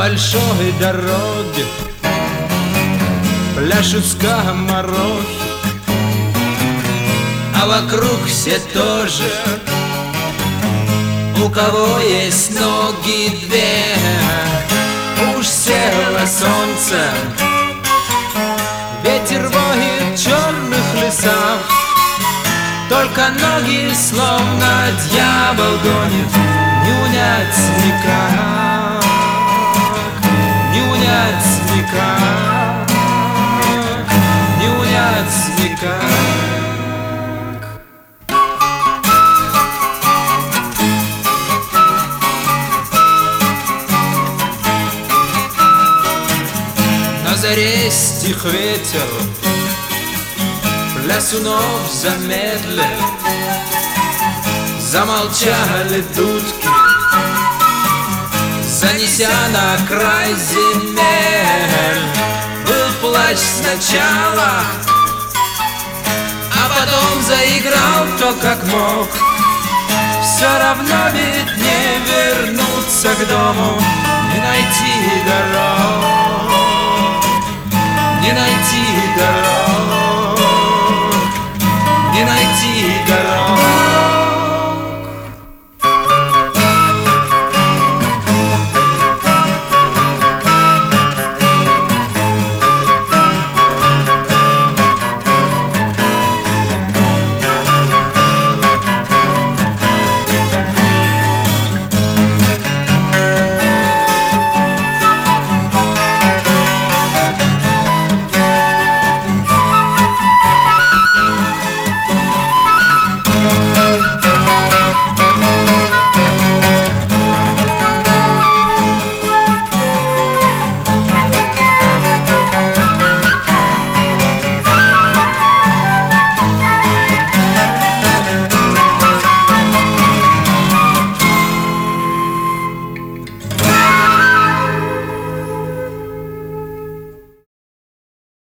большой дороге пляшут скоморохи, а вокруг все тоже, у кого есть ноги две. Уж село солнце, ветер воет в черных лесах, только ноги словно дьявол гонит. Не унять никак, не унять никак, не унять никак. На заре стих ветер, плясунов замедлил, замолчали дудки, занеся на край земель. Был плач сначала, а потом заиграл кто как мог. Все равно ведь не вернуться к дому, не найти дорог, не найти дорог.